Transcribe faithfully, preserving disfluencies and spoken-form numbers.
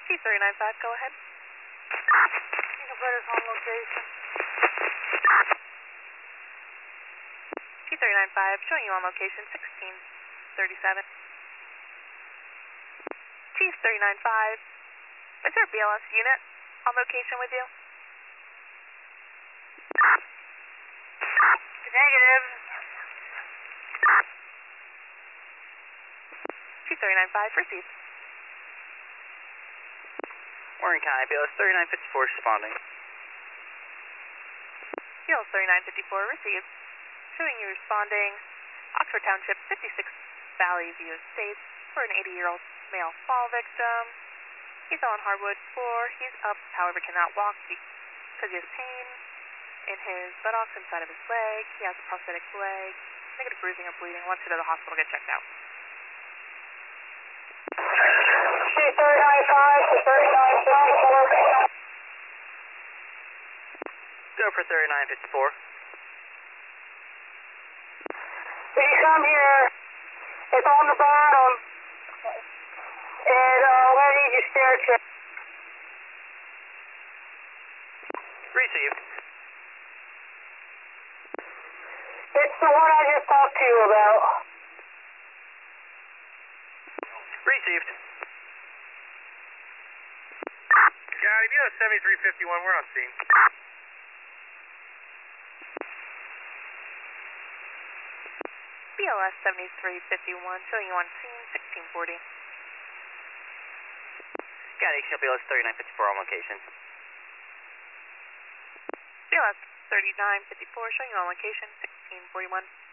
T three nine five, go ahead. You can put us on location. T three nine five, showing you on location sixteen thirty-seven. T three nine five, is there a B L S unit on location with you? Negative. T three nine five, receive. Warren County, B L S thirty-nine fifty-four responding. B L S thirty-nine fifty-four, receive. Showing you responding, Oxford Township, fifty-six Valley View Estates, for an eighty-year-old male fall victim. He's on hardwood floor. He's up, however, cannot walk because he has pain in his buttocks inside of his leg. He has a prosthetic leg, negative bruising or bleeding. Wants to go to the hospital to get checked out. T three nine five to thirty-nine fifty-four. Go for thirty-nine fifty-four. When you come here, it's on the bottom, and uh, we need your stair check. Received. It's the one I just talked to you about. Received. Scotty, B L S seventy-three fifty-one, we're on scene. B L S seventy-three fifty-one, showing you on scene sixteen forty. Scotty, B L S thirty-nine fifty-four on location. B L S thirty-nine fifty-four, showing you on location sixteen forty-one.